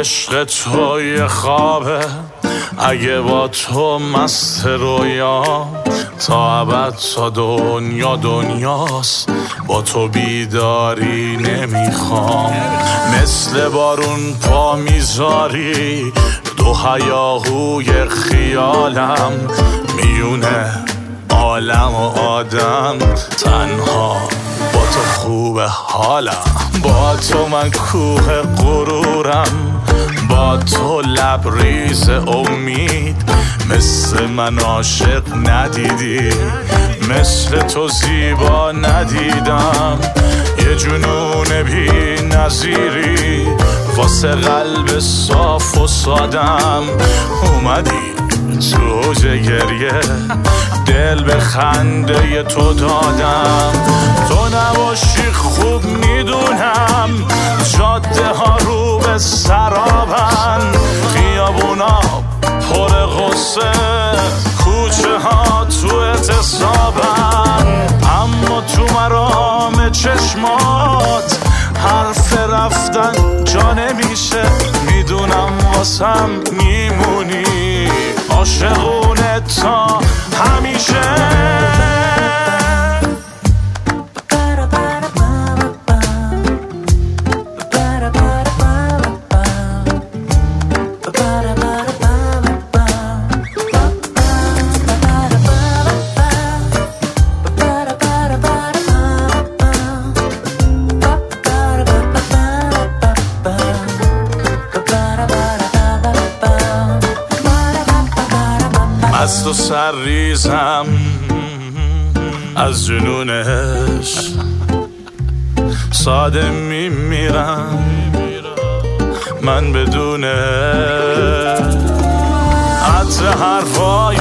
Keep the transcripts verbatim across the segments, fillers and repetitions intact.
عشق تو یه خوابه، اگه با تو مست رویا، تا ابد تا دنیا دنیاست، با تو بیداری نمیخوام. مثل بارون پا میذاری دو هیاهوی خیالم، میونه عالم و آدم، تنها با تو خوب حالم. با تو من کوه غرورم، با تو لبریز امید، مثل من عاشق ندیدی، مثل تو زیبا ندیدم. یه جنون بی نظیری واسه قلب صاف و سادم، اومدی تو جگریه دل به خنده تو دادم. تو نباشی خوب میدونم جاده ها رو به سرابن، خیابونا پر غصه، کوچه ها تو اعتصابن، اما تو مرام چشمات حرف رفتن جا نمیشه. میدونم واسم میمونی عاشقونه تا همیشه. از تو سر ریزم از جنونش، ساده میمیرم من بدونه عطر حرفای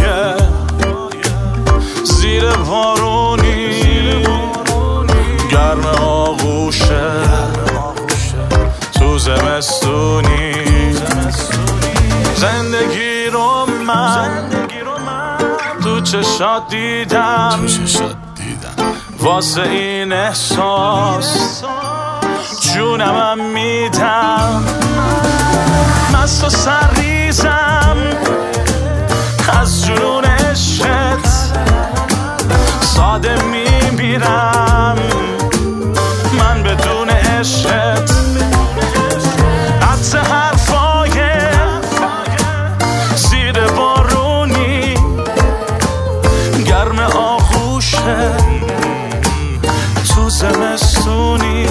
زیر بارونی، گرم آغوشه تو زمستونی. زندگی رو من تو چشات دیدم، واسه این احساس جونمم میدم. مست و سرریزم از جنون عشقت، ساده میمیرم من بدون عشقت. عطر حرفای زیر بارونی، گرم آغوشه تو زمستونی.